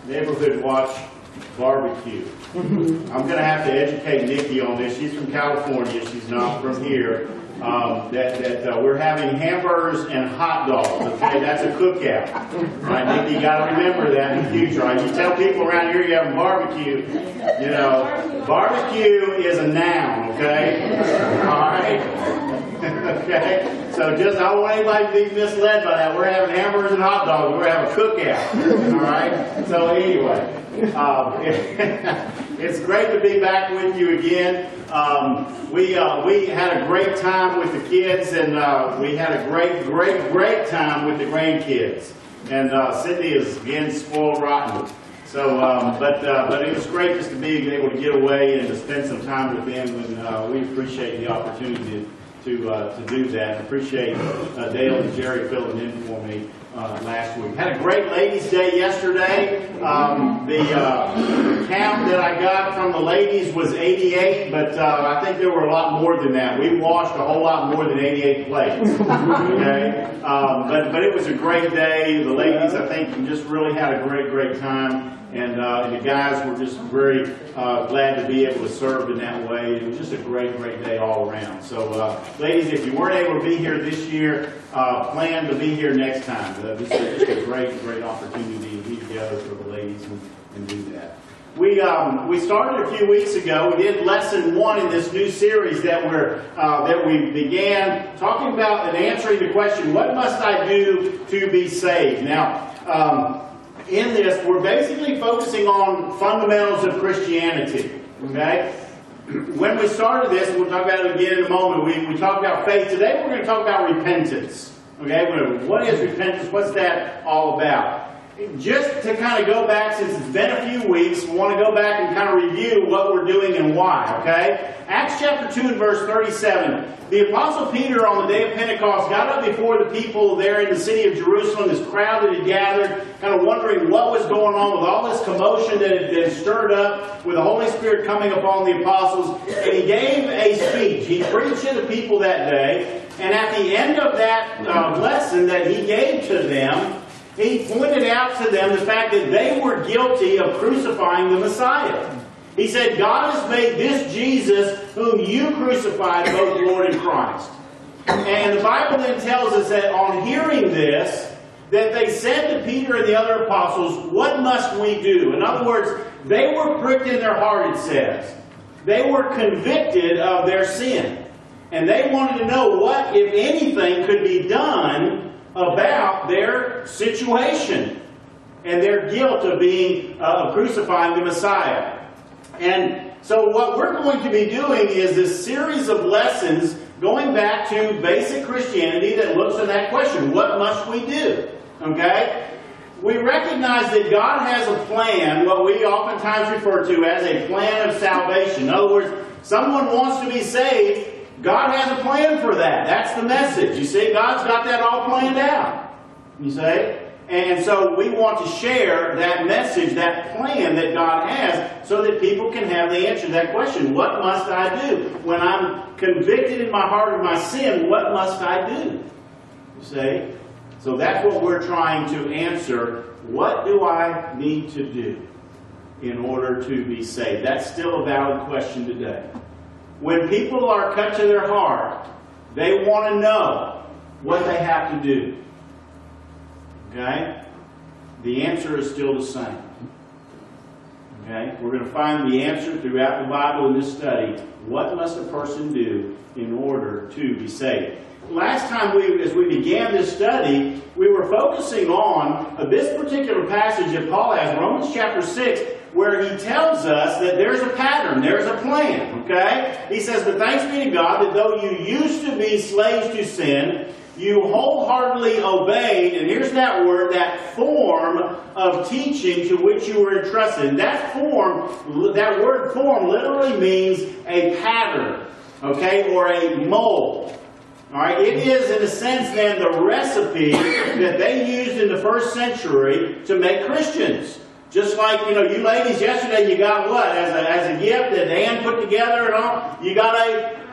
Neighborhood Watch barbecue. I'm going to have to educate Nikki on this. She's from California. She's not from here. We're having hamburgers and hot dogs. Okay, that's a cookout. Right, Nikki, you got to remember that in the future. Right? You tell people around here you're having barbecue. You know, barbecue is a noun. Okay, all right. Okay, so just I don't want anybody to be misled by that. We're having hamburgers and hot dogs. We're having a cookout. All right. So anyway, it's great to be back with you again. We had a great time with the kids, and we had a great time with the grandkids. And Sydney is again spoiled rotten. So, but it was great just to be able to get away and to spend some time with them, and we appreciate the opportunity to do that. I appreciate Dale and Jerry filling in for me last week. Had a great ladies' day yesterday. The count that I got from the ladies was 88, but I think there were a lot more than that. We washed a whole lot more than 88 plates. Okay, but it was a great day. The ladies, I think, just really had a great time. And the guys were just very glad to be able to serve in that way. It was just a great day all around. So, ladies, if you weren't able to be here this year, plan to be here next time. This is just a great opportunity to be together for the ladies and do that. We started a few weeks ago. We did lesson 1 in this new series that we began talking about and answering the question, what must I do to be saved? Now, in this, we're basically focusing on fundamentals of Christianity. Okay? When we started this, we'll talk about it again in a moment, we talked about faith. Today we're going to talk about repentance. Okay? What is repentance? What's that all about? Just to kind of go back, since it's been a few weeks, we want to go back and kind of review what we're doing and why. Okay? Acts chapter 2 and verse 37. The Apostle Peter on the day of Pentecost got up before the people there in the city of Jerusalem, this crowd that had gathered, kind of wondering what was going on with all this commotion that had stirred up with the Holy Spirit coming upon the apostles. And he gave a speech. He preached to the people that day. And at the end of that lesson that he gave to them, he pointed out to them the fact that they were guilty of crucifying the Messiah. He said, God has made this Jesus, whom you crucified, both Lord and Christ. And the Bible then tells us that on hearing this, that they said to Peter and the other apostles, what must we do? In other words, they were pricked in their heart, it says. They were convicted of their sin. And they wanted to know what, if anything, could be done about their situation and their guilt of being crucifying the Messiah. And so what we're going to be doing is this series of lessons going back to basic Christianity that looks at that question, what must we do? Okay? We recognize that God has a plan, what we oftentimes refer to as a plan of salvation. In other words, someone wants to be saved, God has a plan for that. That's the message. You see, God's got that all planned out. You see? And so we want to share that message, that plan that God has, so that people can have the answer to that question. What must I do? When I'm convicted in my heart of my sin, what must I do? You see? So that's what we're trying to answer. What do I need to do in order to be saved? That's still a valid question today. When people are cut to their heart, they want to know what they have to do. Okay? The answer is still the same. Okay? We're going to find the answer throughout the Bible in this study. What must a person do in order to be saved? Last time, as we began this study, we were focusing on this particular passage that Paul has, Romans chapter 6, where he tells us that there's a pattern, there's a plan. Okay? He says, but thanks be to God that though you used to be slaves to sin, you wholeheartedly obeyed, and here's that word, that form of teaching to which you were entrusted. And that word form literally means a pattern, okay, or a mold. All right, it is, in a sense, then, the recipe that they used in the first century to make Christians. Just like, you ladies yesterday, you got what? As a gift that Ann put together and all? You got a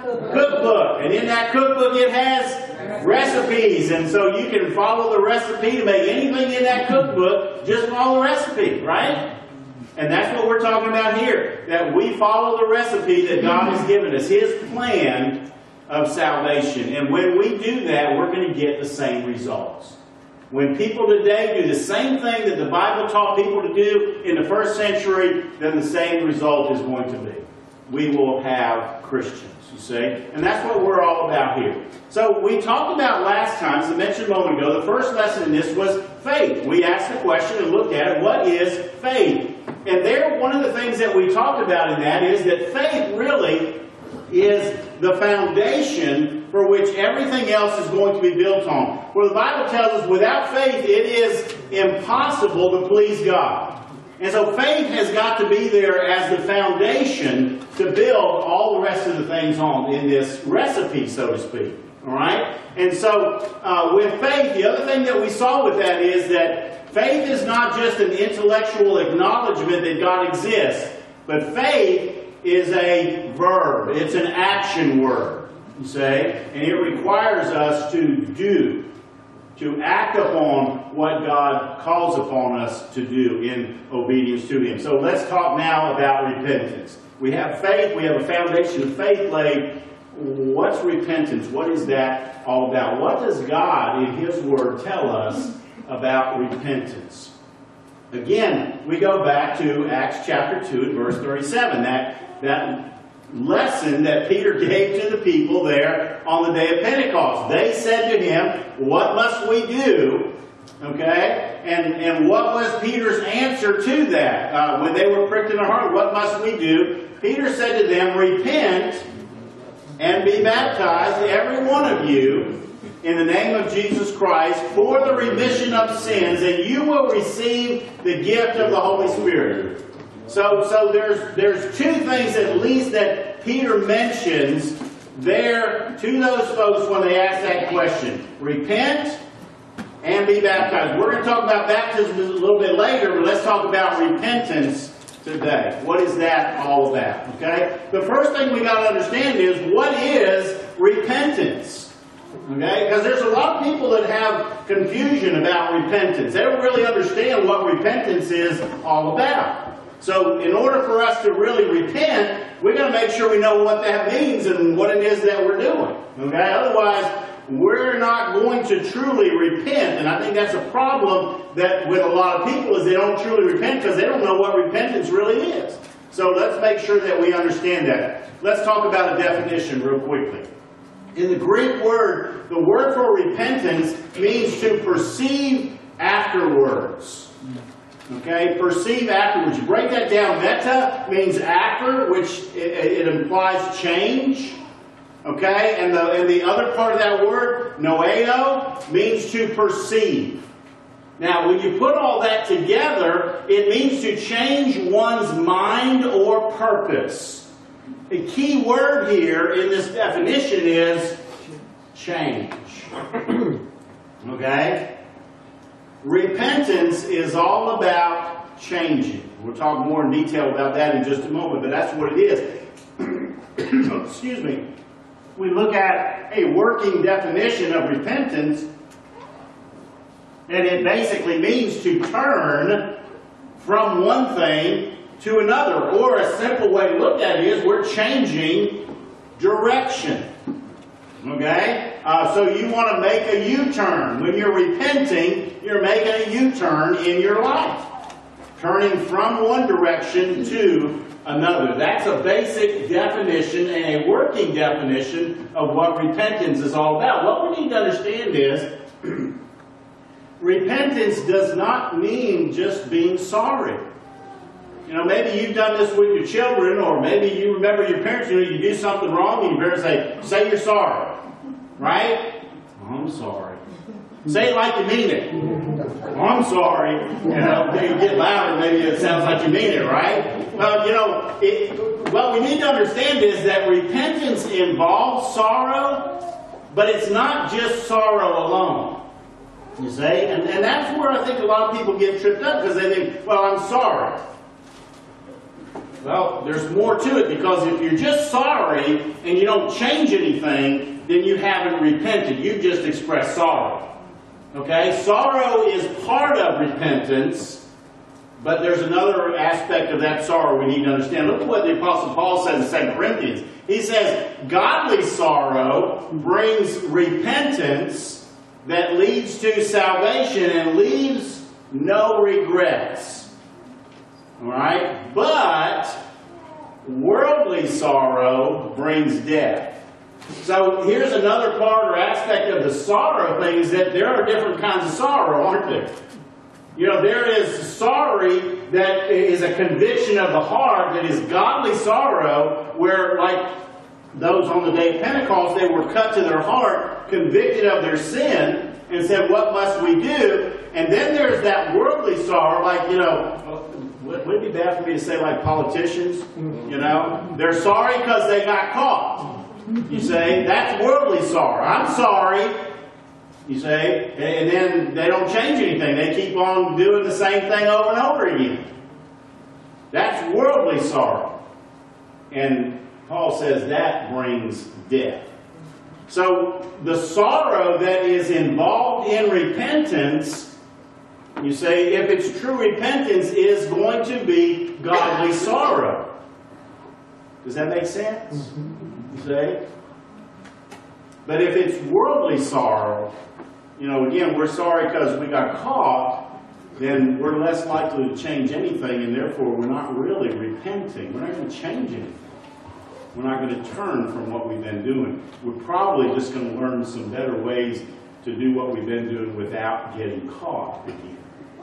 cookbook. And in that cookbook it has recipes. And so you can follow the recipe to make anything in that cookbook. Just follow the recipe, right? And that's what we're talking about here. That we follow the recipe that God has given us. His plan of salvation. And when we do that, we're going to get the same results. When people today do the same thing that the Bible taught people to do in the first century, then the same result is going to be. We will have Christians, you see. And that's what we're all about here. So we talked about last time, as I mentioned a moment ago, the first lesson in this was faith. We asked the question and looked at it, what is faith? And there, one of the things that we talked about in that is that faith really is the foundation for which everything else is going to be built on. Where the Bible tells us without faith it is impossible to please God. And so faith has got to be there as the foundation to build all the rest of the things on in this recipe, so to speak. Alright? And so with faith, the other thing that we saw with that is that faith is not just an intellectual acknowledgement that God exists, but faith is a verb. It's an action word, you say, and it requires us to do, to act upon what God calls upon us to do in obedience to Him. So let's talk now about repentance. We have faith, we have a foundation of faith laid. What's repentance? What is that all about? What does God in His Word tell us about repentance? Again, we go back to Acts chapter 2 and verse 37. That lesson that Peter gave to the people there on the day of Pentecost. They said to him, what must we do? Okay? And what was Peter's answer to that? When they were pricked in the heart, what must we do? Peter said to them, repent and be baptized, every one of you, in the name of Jesus Christ, for the remission of sins, and you will receive the gift of the Holy Spirit. So there's two things at least that Peter mentions there to those folks when they ask that question. Repent and be baptized. We're going to talk about baptism a little bit later, but let's talk about repentance today. What is that all about? Okay? The first thing we got to understand is, what is repentance? Okay? Because there's a lot of people that have confusion about repentance. They don't really understand what repentance is all about. So in order for us to really repent, we've got to make sure we know what that means and what it is that we're doing. Okay? Otherwise, we're not going to truly repent. And I think that's a problem that with a lot of people is they don't truly repent because they don't know what repentance really is. So let's make sure that we understand that. Let's talk about a definition real quickly. In the Greek word, the word for repentance means to perceive afterwards. Okay, perceive afterwards. You break that down. Meta means after, which it implies change. Okay, and the other part of that word, noeo, means to perceive. Now, when you put all that together, it means to change one's mind or purpose. The key word here in this definition is change. Okay? Repentance is all about changing. We'll talk more in detail about that in just a moment, but that's what it is. Excuse me. We look at a working definition of repentance, and it basically means to turn from one thing to another. Or a simple way to look at it is we're changing direction. Okay? So you want to make a U-turn. When you're repenting, you're making a U-turn in your life. Turning from one direction to another. That's a basic definition and a working definition of what repentance is all about. What we need to understand is repentance does not mean just being sorry. You know, maybe you've done this with your children, or maybe you remember your parents, you do something wrong and your parents say you're sorry. Right? I'm sorry. Say it like you mean it. I'm sorry. You know, you get louder, maybe it sounds like you mean it, right? Well, you know, what we need to understand is that repentance involves sorrow, but it's not just sorrow alone. You see? And that's where I think a lot of people get tripped up, because they think, well, I'm sorry. Well, there's more to it, because if you're just sorry and you don't change anything, then you haven't repented. You've just expressed sorrow. Okay? Sorrow is part of repentance, but there's another aspect of that sorrow we need to understand. Look at what the Apostle Paul says in 2 Corinthians. He says, godly sorrow brings repentance that leads to salvation and leaves no regrets. Alright? But worldly sorrow brings death. So here's another part or aspect of the sorrow thing, is that there are different kinds of sorrow, aren't there? You know, there is sorry that is a conviction of the heart, that is godly sorrow, where, like those on the day of Pentecost, they were cut to their heart, convicted of their sin, and said, what must we do? And then there's that worldly sorrow, like, you know, would it be bad for me to say like politicians? You know, they're sorry because they got caught. You say, that's worldly sorrow. I'm sorry. You say, and then they don't change anything. They keep on doing the same thing over and over again. That's worldly sorrow. And Paul says that brings death. So the sorrow that is involved in repentance, you say, if it's true repentance, is going to be godly sorrow. Does that make sense? You say? But if it's worldly sorrow, you know, again, we're sorry because we got caught, then we're less likely to change anything, and therefore we're not really repenting. We're not going to change anything. We're not going to turn from what we've been doing. We're probably just going to learn some better ways to do what we've been doing without getting caught again.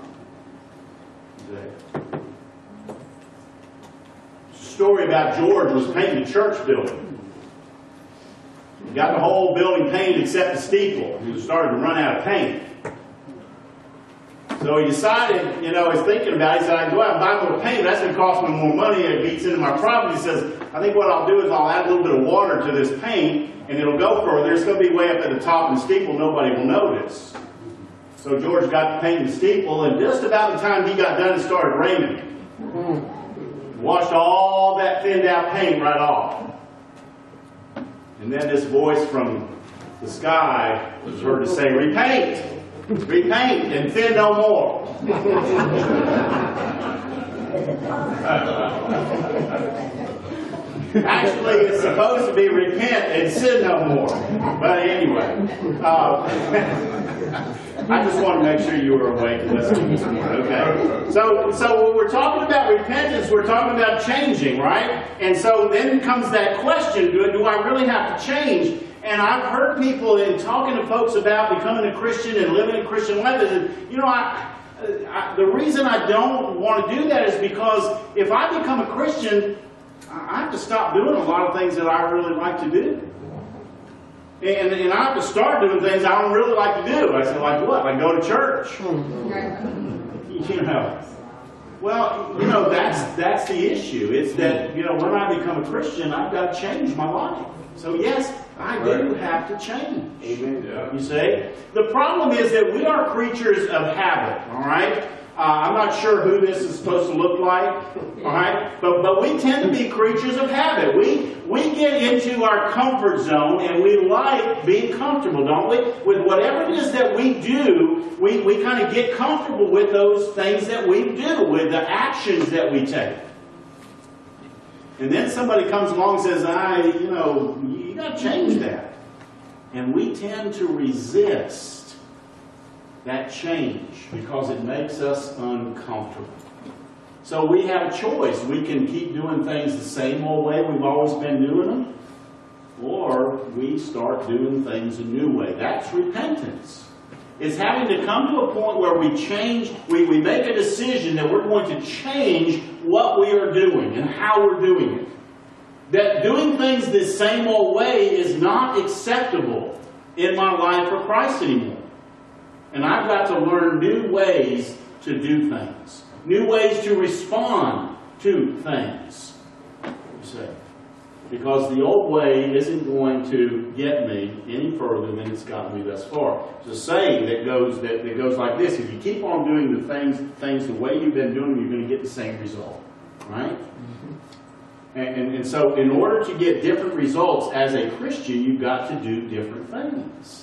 Story about George was painting a church building. He got the whole building painted except the steeple. He was starting to run out of paint. So he decided, you know, he's thinking about it. He said, I can go out and buy more paint. That's going to cost me more money. It beats into my profit. He says, I think what I'll do is I'll add a little bit of water to this paint, and it'll go further. It's going to be way up at the top of the steeple. Nobody will notice. So George got to paint the steeple, and just about the time he got done, it started raining. Washed all that thinned out paint right off. And then this voice from the sky was heard to say, repaint, repaint, and thin no more. Actually, it's supposed to be repent and sin no more. But anyway, I just want to make sure you were awake and listening this morning, okay? So when we're talking about repentance, we're talking about changing, right? And so then comes that question, do I really have to change? And I've heard people in talking to folks about becoming a Christian and living a Christian life, you know, the reason I don't want to do that is because if I become a Christian, I have to stop doing a lot of things that I really like to do. And I have to start doing things I don't really like to do. I said, like what? Like go to church. You know. Well, you know, that's the issue. It's that, you know, when I become a Christian, I've got to change my life. So yes, I do have to change. Amen. Yeah. You see? The problem is that we are creatures of habit, all right? I'm not sure who this is supposed to look like, all right? But we tend to be creatures of habit. We get into our comfort zone and we like being comfortable, don't we? With whatever it is that we do, we kind of get comfortable with those things that we do, with the actions that we take. And then somebody comes along and says, you know, you got to change that. And we tend to resist that change because it makes us uncomfortable. So we have a choice. We can keep doing things the same old way we've always been doing them, or we start doing things a new way. That's repentance. It's having to come to a point where we change, we make a decision that we're going to change what we are doing and how we're doing it. That doing things the same old way is not acceptable in my life for Christ anymore. And I've got to learn new ways to do things. New ways to respond to things. You see. Because the old way isn't going to get me any further than it's gotten me thus far. It's a saying that goes like this. If you keep on doing the things the way you've been doing them, you're going to get the same result. right? And so in order to get different results as a Christian, you've got to do different things.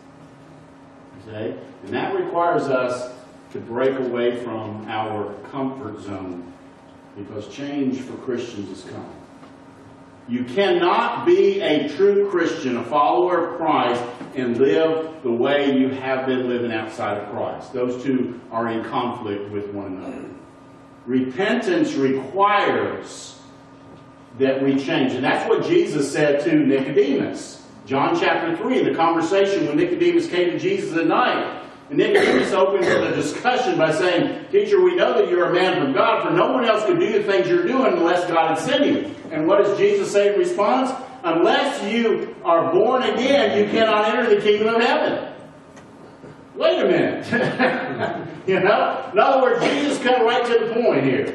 Okay? And that requires us to break away from our comfort zone, because change for Christians is coming. You cannot be a true Christian, a follower of Christ, and live the way you have been living outside of Christ. Those two are in conflict with one another. Repentance requires that we change. And that's what Jesus said to Nicodemus. John chapter 3, in the conversation when Nicodemus came to Jesus at night. And Nicodemus opened the discussion by saying, "Teacher, we know that you're a man from God, for no one else could do the things you're doing unless God had sent you." And what does Jesus say in response? "Unless you are born again, you cannot enter the kingdom of heaven." Wait a minute. You know? In other words, Jesus cut right to the point here.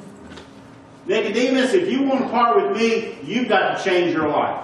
Nicodemus, if you want to part with me, you've got to change your life.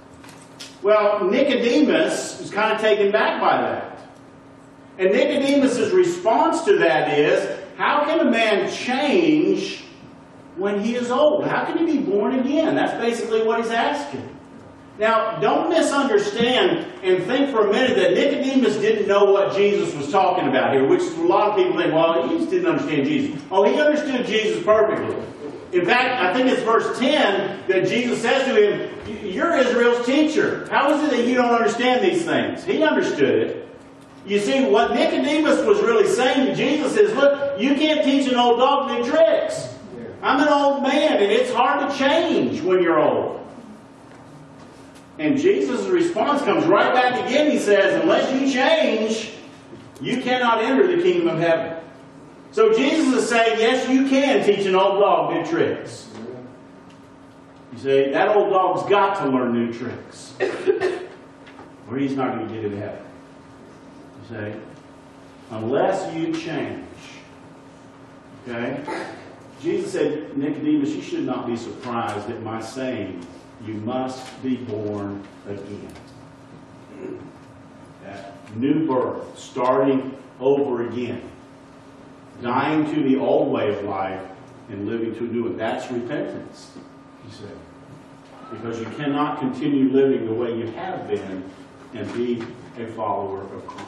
Well, Nicodemus was kind of taken back by that. And Nicodemus' response to that is, how can a man change when he is old? How can he be born again? That's basically what he's asking. Now, don't misunderstand and think for a minute that Nicodemus didn't know what Jesus was talking about here, which a lot of people think, well, he just didn't understand Jesus. Oh, he understood Jesus perfectly. In fact, I think it's verse 10 that Jesus says to him, "You're Israel's teacher. How is it that you don't understand these things?" He understood it. You see, what Nicodemus was really saying to Jesus is, look, you can't teach an old dog new tricks. I'm an old man, and it's hard to change when you're old. And Jesus' response comes right back again. He says, unless you change, you cannot enter the kingdom of heaven. So Jesus is saying, yes, you can teach an old dog new tricks. You see, that old dog's got to learn new tricks, or he's not going to get into heaven. You see, unless you change. Okay? Jesus said, Nicodemus, you should not be surprised at my saying, you must be born again. That new birth, starting over again. Dying to the old way of life and living to a new one. That's repentance, he said. Because you cannot continue living the way you have been and be a follower of Christ.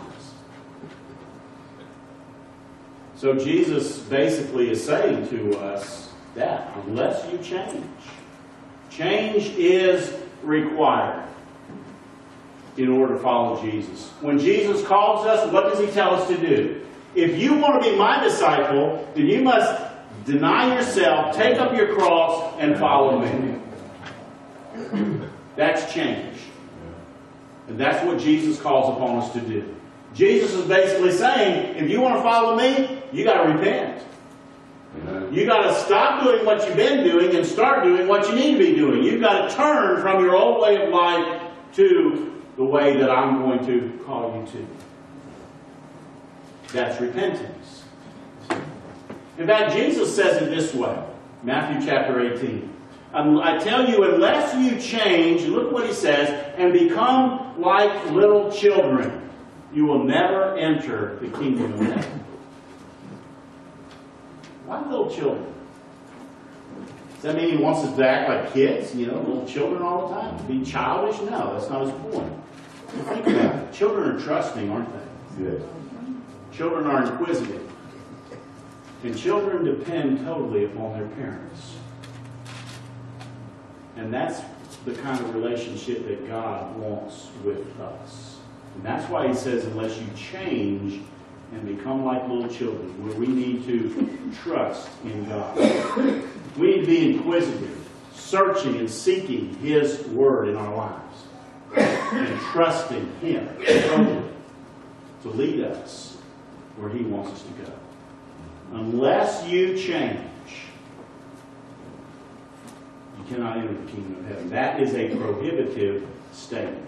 So Jesus basically is saying to us that unless you change, change is required in order to follow Jesus. When Jesus calls us, what does he tell us to do? If you want to be my disciple, then you must deny yourself, take up your cross, and follow me. That's change. And that's what Jesus calls upon us to do. Jesus is basically saying, if you want to follow me, you got to repent. You got to stop doing what you've been doing and start doing what you need to be doing. You've got to turn from your old way of life to the way that I'm going to call you to. That's repentance. In fact, Jesus says it this way. Matthew chapter 18. I tell you, unless you change, look what he says, and become like little children, you will never enter the kingdom of heaven. Why little children? Does that mean he wants us to act like kids? You know, little children all the time? Be childish? No, that's not his point. Think about it. Children are trusting, aren't they? Good. Children are inquisitive. And children depend totally upon their parents. And that's the kind of relationship that God wants with us. And that's why he says, unless you change and become like little children, where we need to trust in God. We need to be inquisitive, searching and seeking his word in our lives. And trusting him to lead us where he wants us to go. Unless you change, you cannot enter the kingdom of heaven. That is a prohibitive statement.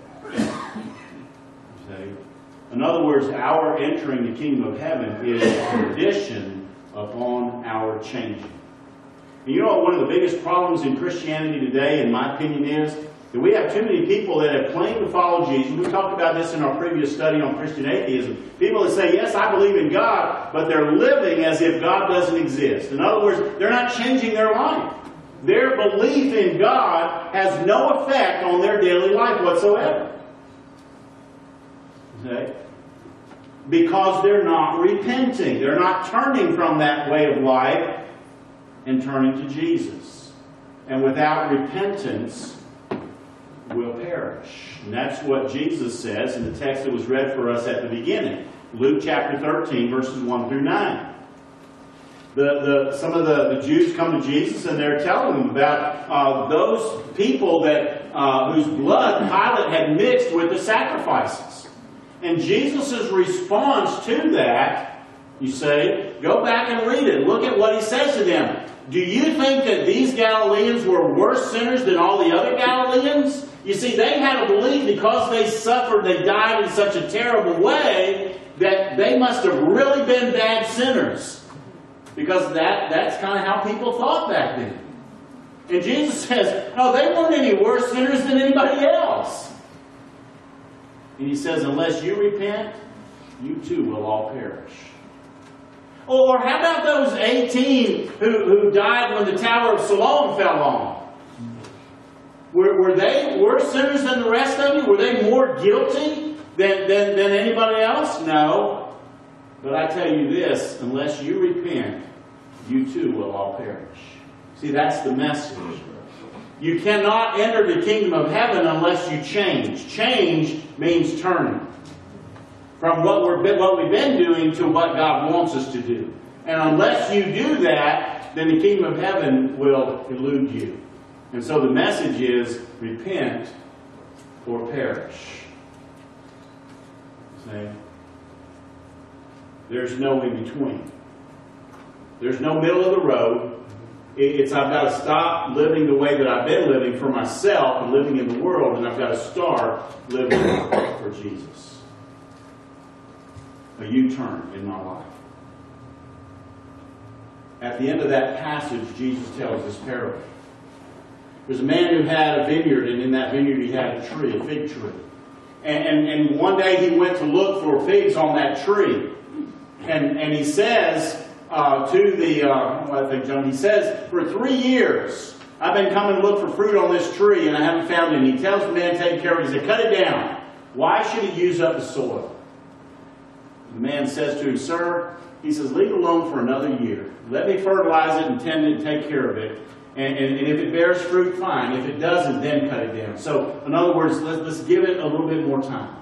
Okay? In other words, our entering the kingdom of heaven is a condition upon our changing. And you know what one of the biggest problems in Christianity today, in my opinion, is? And we have too many people that have claimed to follow Jesus. We talked about this in our previous study on Christian atheism. People that say, yes, I believe in God, but they're living as if God doesn't exist. In other words, they're not changing their life. Their belief in God has no effect on their daily life whatsoever. Okay? Because they're not repenting. They're not turning from that way of life and turning to Jesus. And without repentance, will perish. And that's what Jesus says in the text that was read for us at the beginning. Luke chapter 13, verses 1 through 9. Some of the Jews come to Jesus and they're telling him about those people that whose blood Pilate had mixed with the sacrifices. And Jesus' response to that, you say, go back and read it. Look at what he says to them. Do you think that these Galileans were worse sinners than all the other Galileans? You see, they had a belief because they suffered, they died in such a terrible way, that they must have really been bad sinners. Because that's kind of how people thought back then. And Jesus says, no, they weren't any worse sinners than anybody else. And he says, unless you repent, you too will all perish. Or how about those 18 who died when the Tower of Siloam fell on? Were they worse sinners than the rest of you? Were they more guilty than anybody else? No. But I tell you this, unless you repent, you too will all perish. See, that's the message. You cannot enter the kingdom of heaven unless you change. Change means turning from what we've been doing to what God wants us to do. And unless you do that, then the kingdom of heaven will elude you. And so the message is, repent or perish. See? There's no in between. There's no middle of the road. I've got to stop living the way that I've been living for myself and living in the world, and I've got to start living for Jesus. A U-turn in my life. At the end of that passage, Jesus tells this parable. There's a man who had a vineyard, and in that vineyard he had a tree, a fig tree. And one day he went to look for figs on that tree. And he says he says, for 3 years I've been coming to look for fruit on this tree and I haven't found any. He tells the man taking care of it, he said, cut it down. Why should it use up the soil? The man says to him, sir, he says, leave it alone for another year. Let me fertilize it and tend it and take care of it. And if it bears fruit, fine. If it doesn't, then cut it down. So, in other words, let's give it a little bit more time.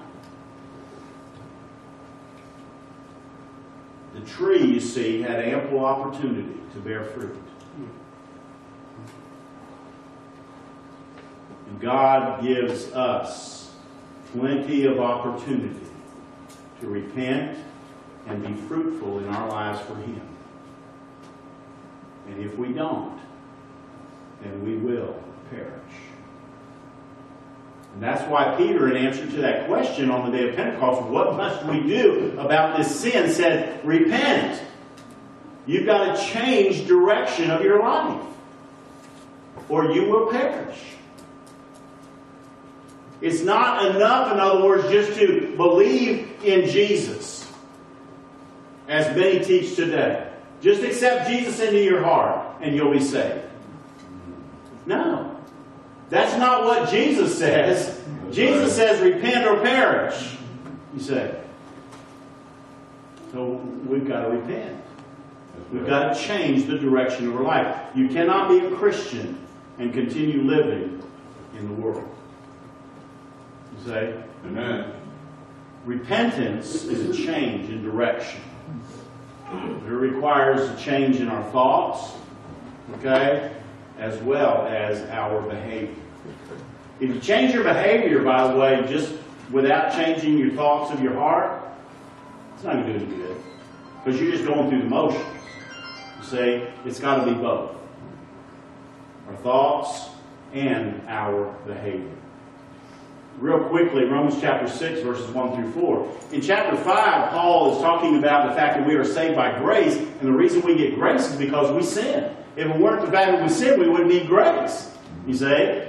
The tree, you see, had ample opportunity to bear fruit. And God gives us plenty of opportunity to repent and be fruitful in our lives for Him. And if we don't, then we will perish. And that's why Peter, in answer to that question on the day of Pentecost, what must we do about this sin, said, repent. You've got to change direction of your life, or you will perish. It's not enough, in other words, just to believe in Jesus, as many teach today. Just accept Jesus into your heart, and you'll be saved. No. That's not what Jesus says. Jesus says, repent or perish. You say. So we've got to repent. We've got to change the direction of our life. You cannot be a Christian and continue living in the world. You say? Amen. Repentance is a change in direction. It requires a change in our thoughts, okay, as well as our behavior. If you change your behavior, by the way, just without changing your thoughts of your heart, it's not going to do any good. Because you're just going through the motions. You see, it's got to be both. Our thoughts and our behavior. Real quickly, Romans chapter 6, verses 1 through 4. In chapter 5, Paul is talking about the fact that we are saved by grace, and the reason we get grace is because we sin. If it weren't the fact that we sin, we wouldn't need grace. You see?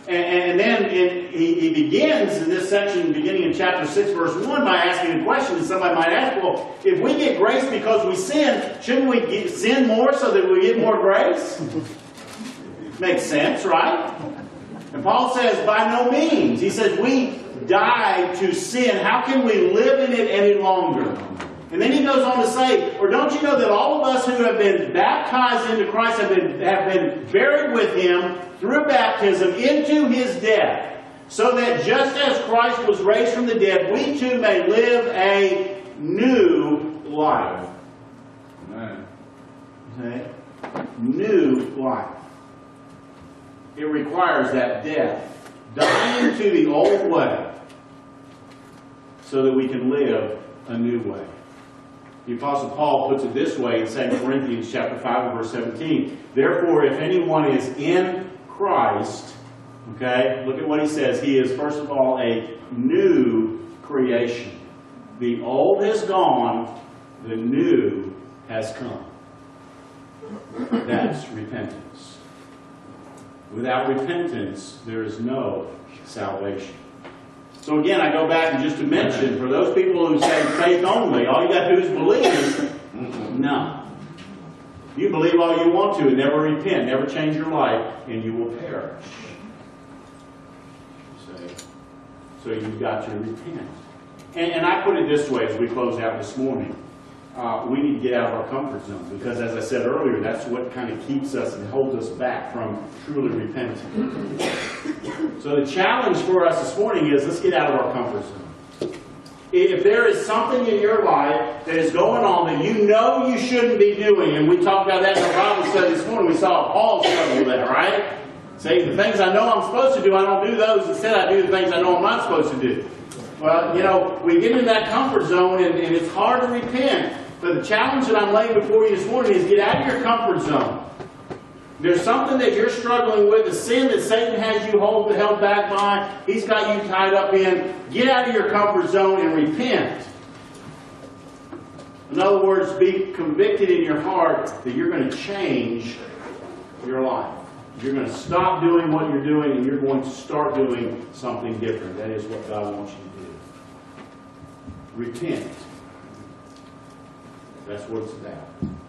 And then he begins in this section, beginning in chapter 6, verse 1, by asking a question that somebody might ask, well, if we get grace because we sin, shouldn't we sin more so that we get more grace? Makes sense, right? And Paul says, by no means. He says, we died to sin. How can we live in it any longer? And then he goes on to say, or don't you know that all of us who have been baptized into Christ have been buried with Him through baptism into His death, so that just as Christ was raised from the dead, we too may live a new life. Amen. Okay? New life. It requires that death, dying to the old way, so that we can live a new way. The Apostle Paul puts it this way in 2 Corinthians chapter 5 and verse 17. Therefore, if anyone is in Christ, okay, look at what he says. He is, first of all, a new creation. The old has gone, the new has come. That's repentance. Without repentance, there is no salvation. So again, I go back and just to mention, for those people who say faith only, all you got to do is believe. No. You believe all you want to and never repent, never change your life, and you will perish. So you've got to repent. And I put it this way as we close out this morning. We need to get out of our comfort zone because, as I said earlier, that's what kind of keeps us and holds us back from truly repenting. So the challenge for us this morning is let's get out of our comfort zone. If there is something in your life that is going on that you know you shouldn't be doing, and we talked about that in our Bible study this morning, we saw Paul struggle with that, right? Say, the things I know I'm supposed to do, I don't do those. Instead, I do the things I know I'm not supposed to do. Well, you know, we get in that comfort zone, and it's hard to repent. But the challenge that I'm laying before you this morning is get out of your comfort zone. There's something that you're struggling with, the sin that Satan has you held back by, he's got you tied up in. Get out of your comfort zone and repent. In other words, be convicted in your heart that you're going to change your life. You're going to stop doing what you're doing and you're going to start doing something different. That is what God wants you to do. Repent. That's what it's about.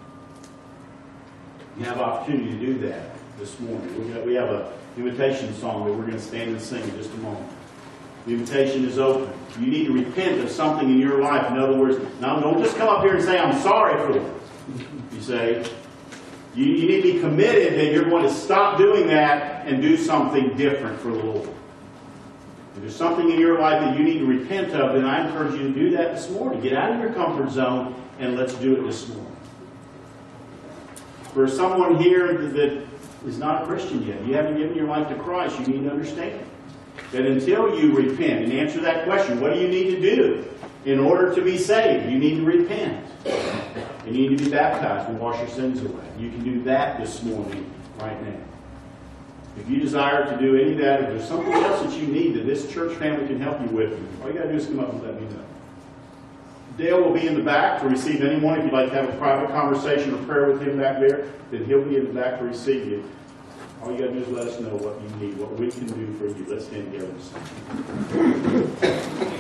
You have opportunity to do that this morning. We have an invitation song that we're going to stand and sing in just a moment. The invitation is open. You need to repent of something in your life. In other words, now don't just come up here and say, I'm sorry for it. You say, you need to be committed that you're going to stop doing that and do something different for the Lord. If there's something in your life that you need to repent of, then I encourage you to do that this morning. Get out of your comfort zone and let's do it this morning. For someone here that is not a Christian yet, you haven't given your life to Christ, you need to understand that until you repent and answer that question, what do you need to do in order to be saved? You need to repent. You need to be baptized and wash your sins away. You can do that this morning, right now. If you desire to do any of that, if there's something else that you need that this church family can help you with, all you got to do is come up and let me know. Dale will be in the back to receive anyone. If you'd like to have a private conversation or prayer with him back there, then he'll be in the back to receive you. All you got to do is let us know what you need, what we can do for you. Let's stand together and sing.